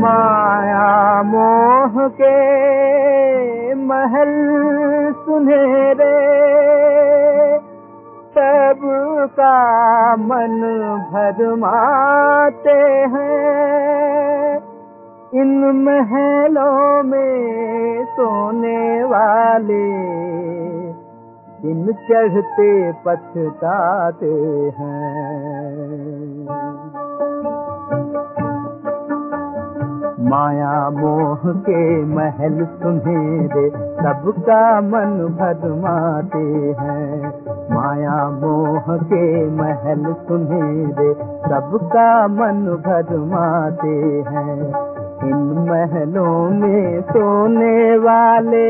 माया मोह के महल सुनहरे, सबका मन भरमाते हैं। इन महलों में सोने वाले दिन चढ़ते पछताते हैं। माया मोह के महल सुनहरे, सबका मन भरमाते हैं। माया मोह के महल सुनहरे, सबका मन भरमाते हैं। इन महलों में सोने वाले,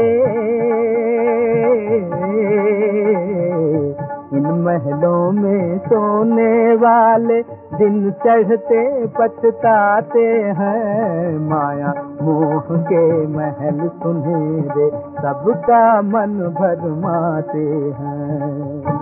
इन महलों में सोने वाले दिन चढ़ते पछताते हैं। माया मोह के महल सुनहरे, सबका मन भरमाते हैं।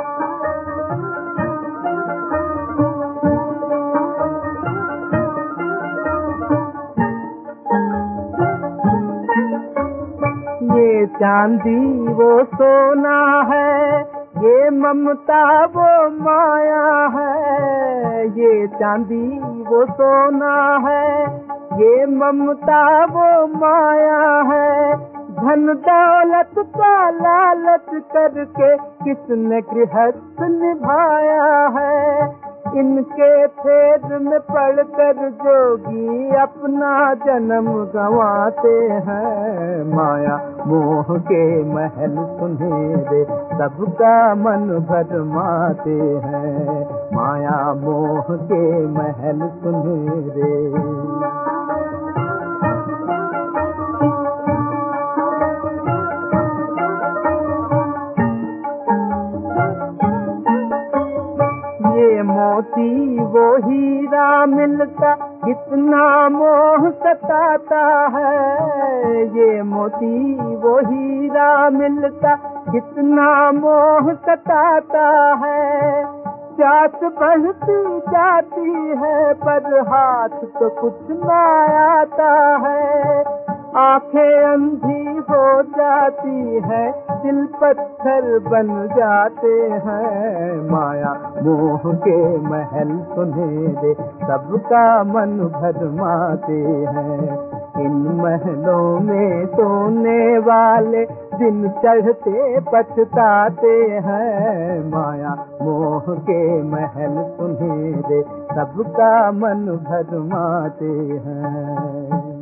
ये चांदी वो सोना है, ये ममता वो माया है। ये चांदी वो सोना है, ये ममता वो माया है। धन दौलत का लालच करके किसने गृहस्थ निभाया है। इनके फेर में पड़कर जोगी अपना जन्म गंवाते हैं। माया मोह के महल सुनहरे, सबका मन भरमाते हैं। माया मोह के महल सुनहरे। ये मोती वो हीरा मिलता, कितना मोह सताता है। ये मोती वो हीरा मिलता, कितना मोह सताता है। प्यास बढ़ती जाती है, पर हाथ तो कुछ ना आता है। आंखें अंधी हो जाती है, दिल पत्थर बन जाते हैं। माया मोह के महल सुनहरे, सबका मन भरमाते हैं। इन महलों में सोने वाले दिन चढ़ते पछताते हैं। माया मोह के महल सुनहरे, सबका मन भरमाते हैं।